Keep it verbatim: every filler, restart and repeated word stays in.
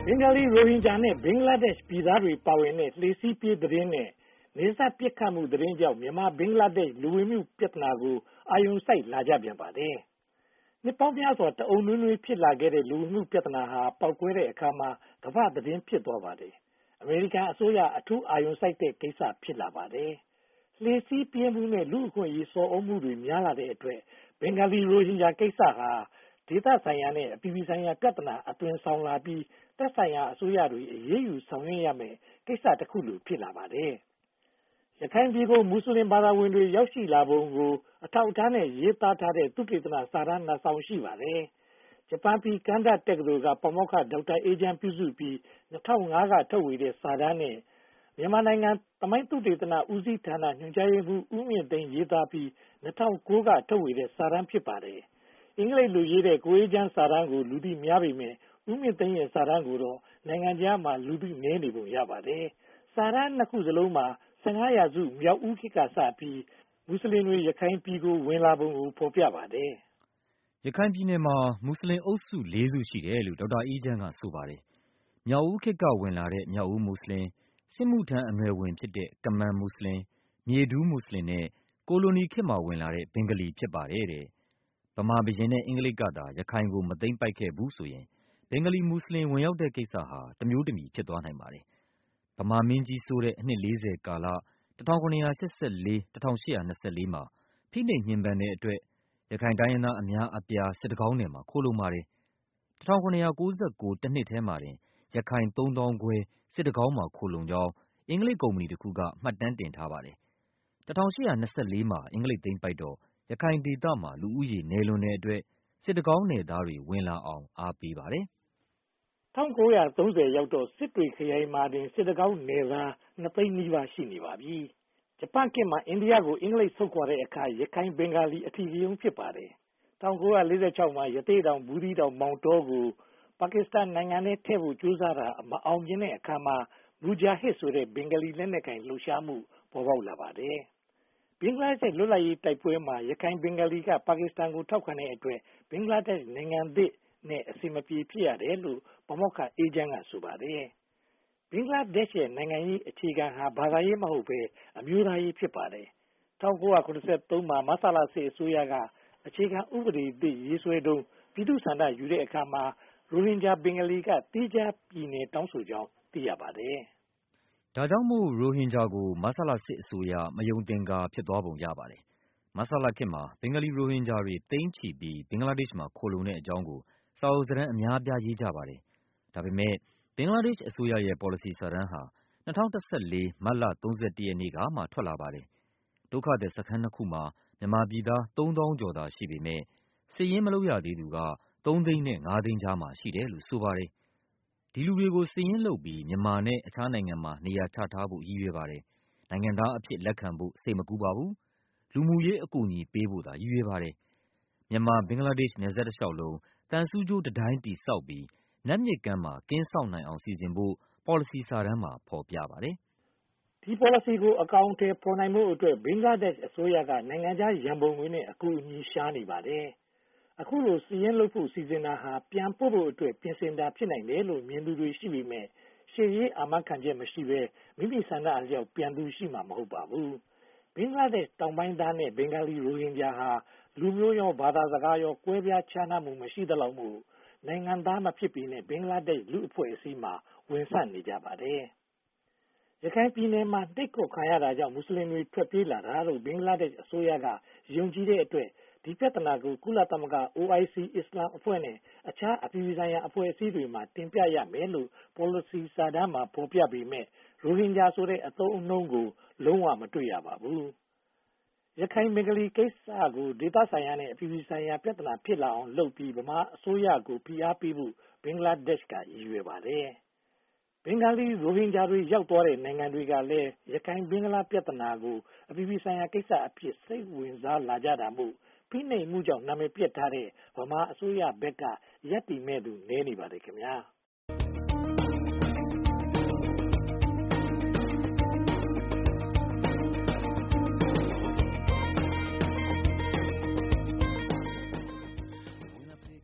ဘင်္ဂလီရိုဟင်ဂျာနဲ့ဘင်္ဂလားဒေ့ရှ်ပြည်သားတွေပါဝင်တဲ့လှေစီးပြေးသတင်းနဲ့နယ်စပ်ပစ်ခတ်မှုသတင်းကြောင့်မြန်မာဘင်္ဂလားဒေ့ရှ်လူဝင်မှုပြဿနာကိုအာရုံစိုက်လာကြပြန်ပါတယ်။နှစ်ပေါင်းများစွာတအုံနွေးနွေးဖြစ်လာခဲ့တဲ့လူဝင်မှုပြဿနာဟာပေါက်ကွဲတဲ့အခါမှာကမ္ဘာသတင်းဖြစ်သွားပါတယ်။အမေရိကန်အစိုးရအထူးအာရုံစိုက်တဲ့ကိစ္စဖြစ်လာပါတယ်။လှေစီးပြေးမှုနဲ့လူအခွင့်အရေးစော်အုံမှုတွေများလာတဲ့အတွက်ဘင်္ဂလီရိုဟင်ဂျာကိစ္စဟာဒေသဆိုင်ရာနဲ့အပြည်ပြည်ဆိုင်ရာပြဿနာအသွင်ဆောင်လာပြီးသက်ဆိုင်ရာအစိုးရတွေအရေးယူဆောင်ရွက်ရမယ်ကိစ္စတစ်ခုလိုဖြစ်လာပါတယ်။ရခိုင်ပြည်ကိုမွတ်စလင်ဘာသာဝင်တွေရောက်ရှိလာပုံကိုအထောက်အထားနဲ့ရေးသားထားတဲ့သုတေသနစာတမ်းနှစ်စောင်ရှိပါတယ်။ဂျပန်ပြည်ကန်ဒါတက္ကသိုလ်ကပါမောက္ခဒေါက်တာအေဂျန်ပြုစုပြီး၂၀၀၅ကထုတ်ဝေတဲ့စာတမ်းနဲ့မြန်မာနိုင်ငံသမိုင်းသုတေသနဦးစီးဌာနညွှန်ကြားရေးမှူးဦးမြင့်သိန်းရေးသားပြီး၂၀၀၉ကထုတ်ဝေတဲ့စာတမ်းဖြစ်ပါတယ်။အင်္ဂလိပ်လိုရေးတဲ့ကိုအေဂျန်စာတမ်းကိုလူသိများပေမယ့်ဦးမြင့်သိန်းရဲ့စာတမ်းကိုတော့နိုင်ငံခြားမှာလူသိနည်းနေပုံရပါတယ်။စာတမ်းနှစ်ခုစလုံးမှာဆယ်ငါးရာစုမြောက်ဦးခေတ်ကစပြီးမွတ်စလင်တွေရခိုင်ပြည်ကိုဝင်လာပုံကိုဖော်ပြပါတယ်။ရခိုင်ပြည်နယ်မှာမွတ်စလင်အုပ်စုလေးစုရှိတယ်လို့ဒေါက်တာအေးချမ်းကဆိုပါတယ်။မြောက်ဦးခေတ်ကဝင်လာတဲ့မြောက်ဦးမွတ်စလင်စစ်မှုထမ်းအနွယ်ဝင်ဖြစ်တဲ့ကမန်မွတ်စလင်မြေဒူးမွတ်စလင်နဲ့ကိုလိုနီခေတ်မှာဝင်လာတဲ့ဘင်္ဂလီဖြစ်ပါတယ်တဲ့။ဗမာဘုရင်နဲ့အင်္ဂလိပ်ကသာရခိုင်ကိုမသိမ်းပိုက်ခဲ့ဘူးဆိုရင်ဘင်္ဂလီမွတ်စလင်ဝင်ရောက်တဲ့ကိစ္စဟာတမျိုးတမည်ဖြစ်သွားနိုင်ပါတယ်။ဗမာမင်းကြီးဆိုတဲ့အနှစ်လေးဆယ်ကာလ၁၇၈၄-၁၈၂၄မှာဖိနှိပ်ညှဉ်းပန်းတဲ့အတွက်ရခိုင်တိုင်းရင်းသားအများအပြားစစ်တကောင်းနယ်မှာခိုလှုံပါတယ်။၁၇၉၉တနှစ်ထဲမှာတင်ရခိုင်သုံးသောင်းခွဲစစ်တကောင်းမှာခိုလှုံကြောင်းအင်္ဂလိပ်ကုမ္ပဏီတစ်ခုကမှတ်တမ်းတင်ထားပါတယ်။၁၈၂၄မှာအင်္ဂလိပ်သိမ်းပိုက်တော့ရခိုင်ဒေသမှာလူဦးရေနည်းလွန်းတဲ့အတွက်စစ်တကောင်းနယ်သားတွေဝင်လာအောင်အားပေးပါတယ်။၁၉၃၀ရောက်တော့စစ်တွေခရိုင်မှာတင်စစ်တကောင်းနယ်သားနှစ်သိန်းနီးပါးရှိနေပါပြီ။ဂျပန်ခေတ်မှာအိန္ဒိယကိုအင်္ဂလိပ်ဆုတ်ခွာတဲ့အခါရခိုင်ဘင်္ဂါလီအထီးကယုံဖြစ်ပါတယ်။၁၉၄၆မှာရသေ့တောင်ဘူးသီးတောင်မောင်တောကိုပါကစ္စတန်နိုင်ငံနဲ့ထည့်ဖို့ကြိုးစားတာမအောင်မြင်တဲ့အခါမှာမူဂျာဟစ်ဆိုတဲ့ဘင်္ဂလီလက်နက်ကိုင်လှုပ်ရှားမှုပေါ်ပေါက်လာပါတယ်။ဘင်္ဂလားဒေ့ရှ်လွတ်လပ်ရေးတိုက်ပွဲမှာရခိုင်ဘင်္ဂလီကပါကစ္စတန်ကိုထောက်ခံတဲ့အတွက်ဘင်္ဂလားဒေ့ရှ်နိုင်ငံသစ်နဲ့အဆင်မပြေဖြစ်ရတယ်လို့ပါမောက္ခအေဂျန်ကဆိုပါတယ်။ဘင်္ဂလားဒေ့ရှ်ရဲ့နိုင်ငံရေးအခြေခံဟာဘာသာရေးမဟုတ်ဘဲအမျိုးသားရေးဖြစ်ပါတယ်။၁၉၇၃မှာမဆလာစစ်အစိုးရကအခြေခံဥပဒေသစ်ရေးဆွဲတုန်းပြည်သူ့ဆန္ဒယူတဲ့အခါမှာရိုဟင်ဂျာဘင်္ဂလီကတိကျပြည်နယ်တောင်းဆိုကြောင်းသိရပါတယ်။ဒါကြောင့်မို့ရိုဟင်ဂျာကိုမဆလာစစ်အစိုးရမယုံသင်္ကာဖြစ်သွားပုံရပါတယ်။မဆလာခေတ်မှာဘင်္ဂလီရိုဟင်ဂျာတွေသိန်းချီပြီးဘင်္ဂလားဒေ့ရှ်မှာခိုလှုံတဲ့အကြောင်းကိုစာအုပ်စာတမ်းအများအပြားရေးကြပါတယ်။ဒါပေမဲ့ဘင်္ဂလားဒေ့ရှ်အစိုးရရဲ့ပေါ်လစီစာတမ်းဟာ၂၀၁၄မတ်လ၃၁ရက်နေ့ကမှထွက်လာပါတယ်။ဒုက္ခသည်စခန်းနှစ်ခုမှာမြန်မာပြည်သားသုံးသောင်းကျော်သာရှိပေမဲ့စာရင်းမလုပ်ရသေးသူကသုံးသိန်းနဲ့ငါးသိန်းကြားမှာရှိတယ်လို့ဆိုပါတယ်။ဒီလူတွေကိုစာရင်းလုပ်ပြီးမြန်မာနဲ့အခြားနိုင်ငံမှာနေရာချထားဖို့ရည်ရွယ်ပါတယ်။နိုင်ငံသားအဖြစ်လက်ခံဖို့စိတ်မကူးပါဘူး။လူမှုရေးအကူအညီပေးဖို့သာရည်ရွယ်ပါတယ်။မြန်မာဘင်္ဂလားဒေ့ရှ်နယ်စပ်တစ်လျှောက်လုံးသံဆူးကြိုးတံတိုင်းတည်ဆောက်ပြီးနတ်မြစ်ကမ်းမှာကင်းစောင့်နိုင်အောင်စီစဉ်ဖို့ပေါ်လစီစာတမ်းမှာဖော်ပြပါတယ်။ဒီပေါ်လစီကိုအကောင်အထည်ဖော်နိုင်ဖို့အတွက်ဘင်္ဂလားဒေ့ရှ်အစိုးရကနိုင်ငံခြားရန်ပုံငွေနဲ့အကူအညီရှားနေပါတယ်။အခုလိုစီရင်လုပ်ဖို့စီစဉ်တာဟာပြန်ပို့ဖို့အတွက်ပြင်ဆင်တာဖြစ်နိုင်တယ်လို့မြင်သူတွေရှိပေမဲ့ရှေ့ရေးအာမခံချက်မရှိဘဲမိမိဆန္ဒအလျောက်ပြန်သူရှိမှာမဟုတ်ပါဘူး။ဘင်္ဂလားဒေ့ရှ်တောင်ပိုင်းသားနဲ့ဘင်္ဂလီရိုဟင်ဂျာဟာလူမျိုးရောဘာသာစကားရောကွဲပြားခြားနားမှုမရှိသလောက်မို့နိုင်ငံသားမဖြစ်ပေနဲ့ဘင်္ဂလားဒေ့ရှ်လူအဖွဲ့အစည်းမှာဝင်ဆန့်နေကြပါတယ်။ရခိုင်ပြည်နယ်မှာတိတ်ကုတ်ခံရတာကြောင့်မွတ်စလင်တွေထွက်ပြေးလာတာလို့ဘင်္ဂလားဒေ့ရှ်အစိုးရကယုံကြည်တဲ့အတွက်ဒီပြဿနာကိုကုလသမဂ္ဂ အို အိုင် စီ အစ္စလာမ်အဖွဲ့နဲ့အခြားအပြည်ပြည်ဆိုင်ရာအဖွဲ့အစည်းတွေမှာတင်ပြရမယ်လို့ပေါ်လစီစာတမ်းမှာဖော်ပြပေမဲ့ရိုဟင်ဂျာဆိုတဲ့အသုံးအနှုန်းကိုလုံးဝမတွေ့ရပါဘူး။ရခိုင်ဘင်္ဂလီကိစ္စကိုဒေသဆိုင်ရာနဲ့အပြည်ပြည်ဆိုင်ရာပြဿနာဖြစ်လာအောင်လုပ်ပြီးဗမာအစိုးရကိုဖိအားပေးဖို့ဘင်္ဂလားဒေ့ရှ်ကရည်ရွယ်ပါတယ်။ဘင်္ဂလီရိုဟင်ဂျာတွေရောက်သွားတဲ့နိုင်ငံတွေကလည်းရခိုင်ဘင်္ဂလားပြဿနာကိုအပြည်ပြည်ဆိုင်ရာကိစ္စအဖြစ်စိတ်ဝင်စားလာကြတာမို့ဖိနှိပ်မှုကြောင့်နာမည်ပျက်ထားတဲ့ဗမာအစိုးရဘက်ကရပ်တည်မဲ့သူနည်းနေပါတယ်ခင်ဗျာ။